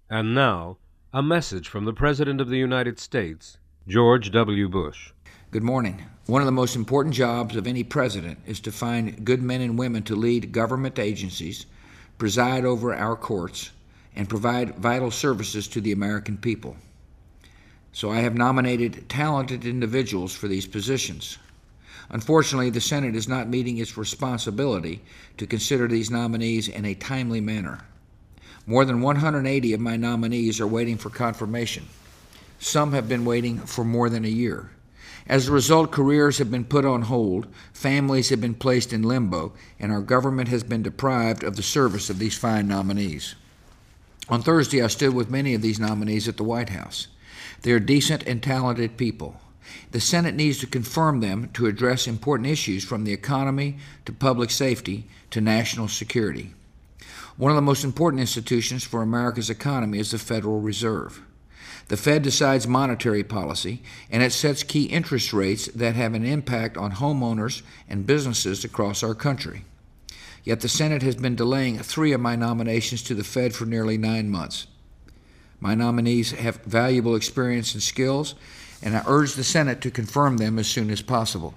And now, a message from the President of the United States, George W. Bush. Good morning. One of the most important jobs of any president is to find good men and women to lead government agencies, preside over our courts, and provide vital services to the American people. So I have nominated talented individuals for these positions. Unfortunately, the Senate is not meeting its responsibility to consider these nominees in a timely manner. More than 180 of my nominees are waiting for confirmation. Some have been waiting for more than a year. As a result, careers have been put on hold, families have been placed in limbo, and our government has been deprived of the service of these fine nominees. On Thursday, I stood with many of these nominees at the White House. They are decent and talented people. The Senate needs to confirm them to address important issues from the economy to public safety to national security. One of the most important institutions for America's economy is the Federal Reserve. The Fed decides monetary policy, and it sets key interest rates that have an impact on homeowners and businesses across our country. Yet the Senate has been delaying 3 of my nominations to the Fed for nearly 9 months. My nominees have valuable experience and skills, and I urge the Senate to confirm them as soon as possible.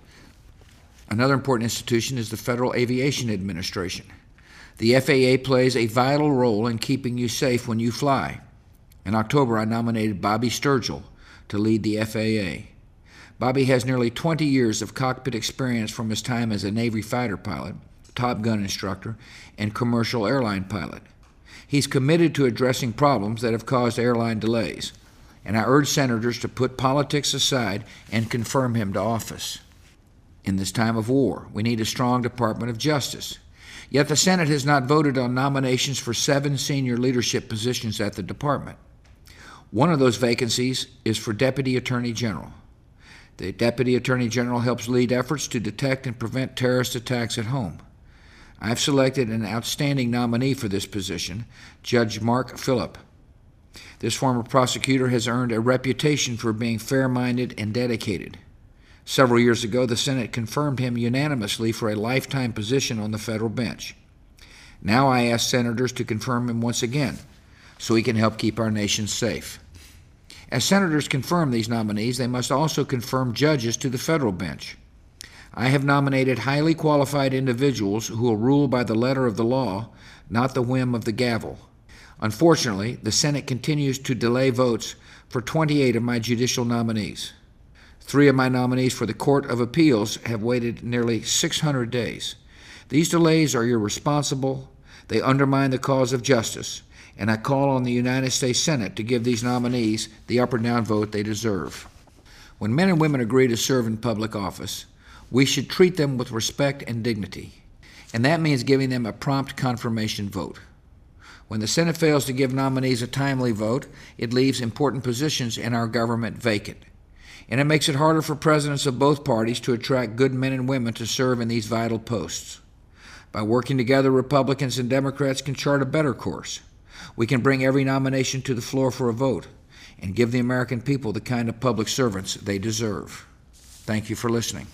Another important institution is the Federal Aviation Administration. The FAA plays a vital role in keeping you safe when you fly. In October, I nominated Bobby Sturgill to lead the FAA. Bobby has nearly 20 years of cockpit experience from his time as a Navy fighter pilot, Top Gun instructor, and commercial airline pilot. He's committed to addressing problems that have caused airline delays, and I urge senators to put politics aside and confirm him to office. In this time of war, we need a strong Department of Justice. Yet the Senate has not voted on nominations for 7 senior leadership positions at the department. One of those vacancies is for Deputy Attorney General. The Deputy Attorney General helps lead efforts to detect and prevent terrorist attacks at home. I've selected an outstanding nominee for this position, Judge Mark Phillip. This former prosecutor has earned a reputation for being fair-minded and dedicated. Several years ago, the Senate confirmed him unanimously for a lifetime position on the federal bench. Now I ask senators to confirm him once again, so he can help keep our nation safe. As senators confirm these nominees, they must also confirm judges to the federal bench. I have nominated highly qualified individuals who will rule by the letter of the law, not the whim of the gavel. Unfortunately, the Senate continues to delay votes for 28 of my judicial nominees. 3 of my nominees for the Court of Appeals have waited nearly 600 days. These delays are irresponsible, they undermine the cause of justice, and I call on the United States Senate to give these nominees the up or down vote they deserve. When men and women agree to serve in public office, we should treat them with respect and dignity, and that means giving them a prompt confirmation vote. When the Senate fails to give nominees a timely vote, it leaves important positions in our government vacant. And it makes it harder for presidents of both parties to attract good men and women to serve in these vital posts. By working together, Republicans and Democrats can chart a better course. We can bring every nomination to the floor for a vote and give the American people the kind of public servants they deserve. Thank you for listening.